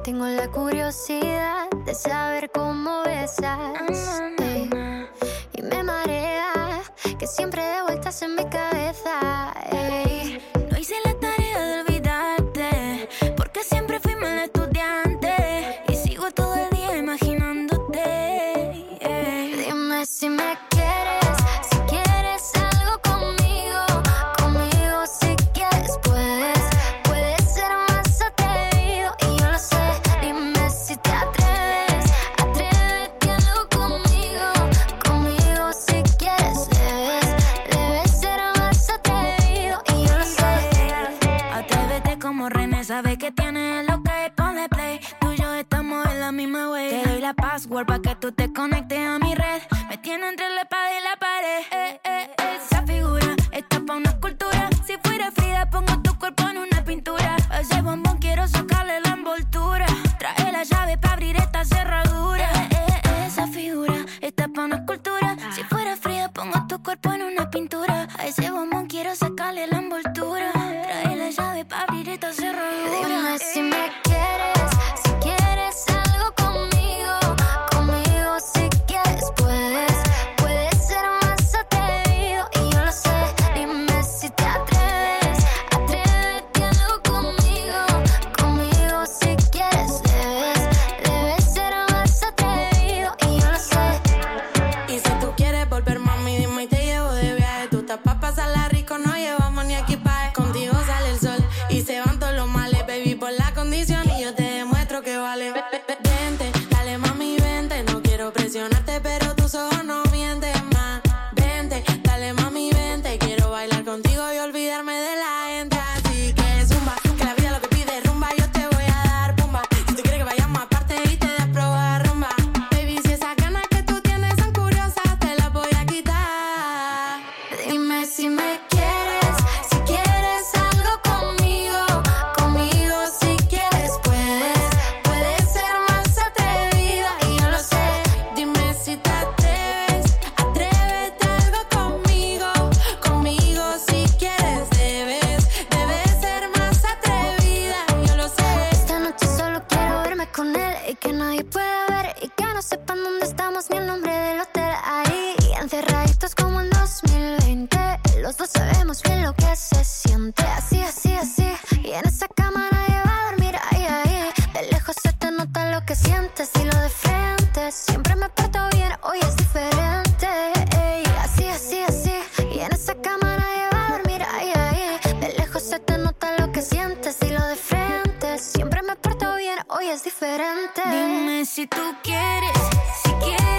Tengo la curiosidad de saber cómo besas, ey. Y me marea que siempre de vueltas en mi cabeza, ey. No hice la tarea de olvidarte, porque siempre fui mal estudiante y sigo todo el día imaginándote, ey. Dime si me quieres, si quieres algo conmigo, conmigo si quieres puedes ser más atrevido y yo lo sé. Dime si te atreves, atrévete algo conmigo, conmigo si quieres debes ser más atrevido y yo lo sé. Atrévete como René, sabe que tiene lo que ponle play. Tú y yo estamos en la misma way. Te doy la password pa' que tú te conectes a mi red. Me tiene entre la espada y la pared. Esa figura está pa' una escultura. Si fuera Frida pongo tu cuerpo en una pintura. A ese bombón quiero sacarle la envoltura. Trae la llave pa' abrir esta cerradura. Esa figura está pa' una escultura. Si fuera Frida pongo tu cuerpo en una pintura. A ese bombón quiero sacarle la envoltura. Trae la llave pa' abrir esta cerradura. Dime si me quieres, si quieres algo conmigo, conmigo si quieres puedes ser más atrevido y yo lo sé. Dime si te atreves, atrévete algo conmigo, conmigo si quieres debes ser más atrevido y yo lo sé. Y si tú quieres volver, mami, dime y te llevo de viaje. Tú estás pa' pasarla rico, no llevamos ni equipaje. Contigo sale el sol y se van todos los males, baby, por la condición y yo te demuestro que vale. Vente, dale mami, vente. No quiero presionarte, pero tus ojos no mienten más. Vente, dale mami, vente. Quiero bailar contigo y olvidarme de la gente. Así que zumba, que la vida lo que pide es rumba. Yo te voy a dar pumba. Si tú quieres que vayamos aparte y te des probar rumba. Baby, si esas ganas que tú tienes son curiosas, te las voy a quitar. Dime si me quieres, si quieres algo conmigo, conmigo si quieres puedes ser más atrevida y yo lo sé. Dime si te atreves, atrévete algo conmigo, conmigo si quieres debes ser más atrevida, yo lo sé. Esta noche solo quiero verme con él y que nadie pueda ver y que no sepan dónde estamos ni el nombre del hotel. Ahí encerraditos como en 2020, los dos sabemos bien lo que se siente. Así, así, así, y en esa cama nadie va a dormir. Ahí, ahí, de lejos se te nota lo que sientes y lo de frente. Siempre me porto bien, hoy es diferente. Ey, así, así, así, y en esa cama nadie va a dormir. Ahí, ahí, de lejos se te nota lo que sientes y lo de frente. Siempre me porto bien, hoy es diferente. Dime si tú quieres, si quieres